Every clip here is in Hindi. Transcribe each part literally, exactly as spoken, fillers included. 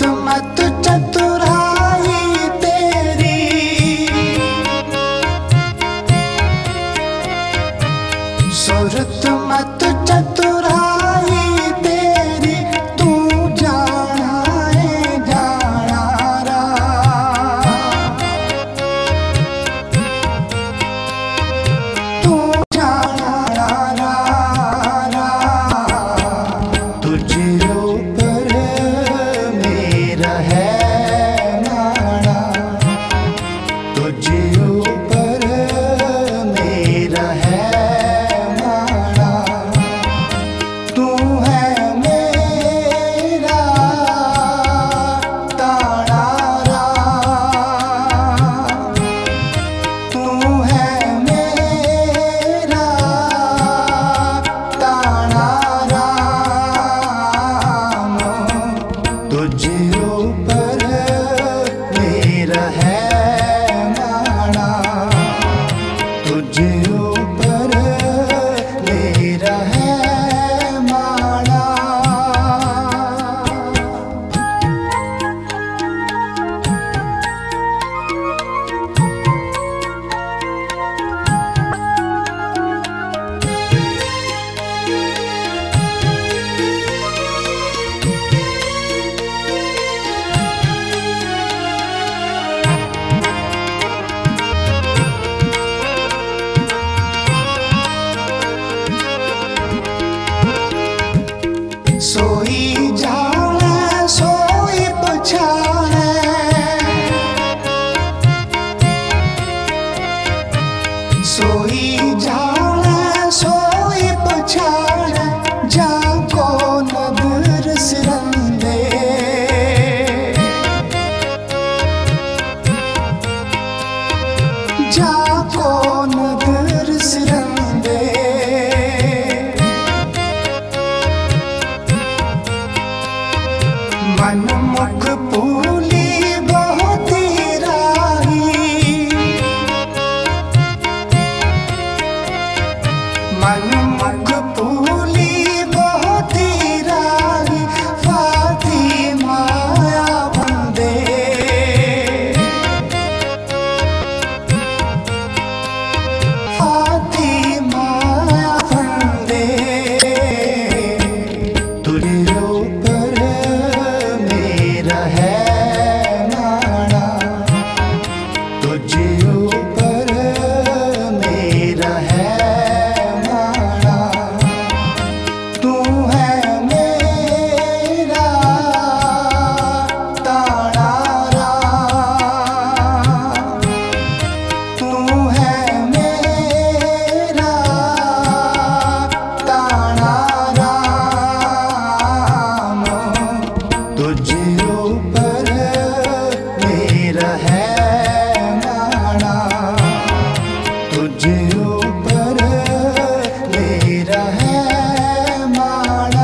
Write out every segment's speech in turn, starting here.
सुरत मत चतुराई तेरी, सुरत मत चतुराई तेरी, तू जाना है जाना रा, तू जाना रा रा, तुझे ऊपर मेरा है माना, तुझे ऊपर मेरा है माना, तू है मेरा ताना रा, तू है मेरा ताना राम, तुझे ऊपर मेरा है माना, तुझे ऊपर मेरा है माना। सोई जाने सोई पछाने, सोई जाने सोई पछाने, जाको नदर सिरंदे, जाको नदर सिरंदे, मन मुख पूली बहुत राही, मन मुख पूली बहुत राही, फातिमा बंदे, फातिमा बंदे, तुझे ऊपर मेरा है माना, तुझे ऊपर मेरा है माना, तू है मेरा ताना रा, तू है मेरा ताना राम, तुझे ऊपर मेरा है माना, तुझे ऊपर मेरा है माना।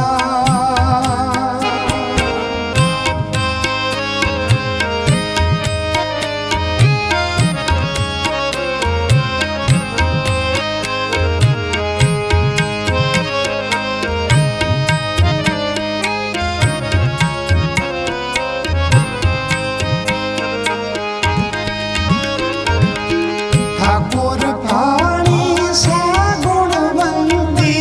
ठाकुर पानी सा गुणवंती,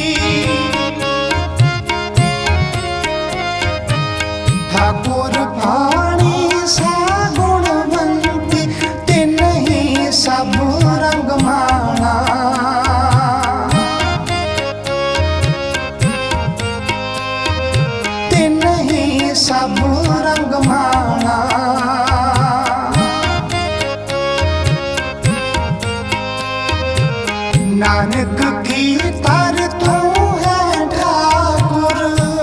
ठाकुर पानी सा गुणवंती, तिन ही सब रंग माना, तिन ही सब रंग माना, नानक की तर तू है ठाकुर,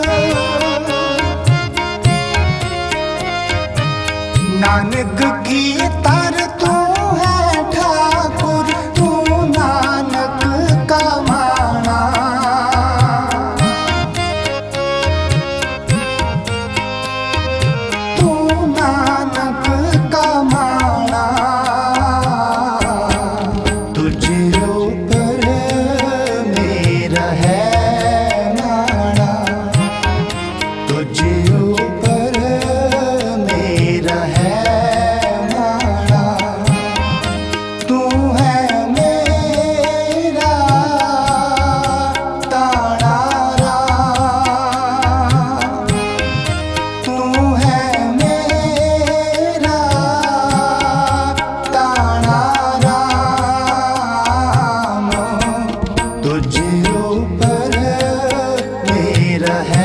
नानक की तर तू है ठाकुर, तू नानक का माना, तू नानक का माना, तुझे ऊपर ऊपर मेरा है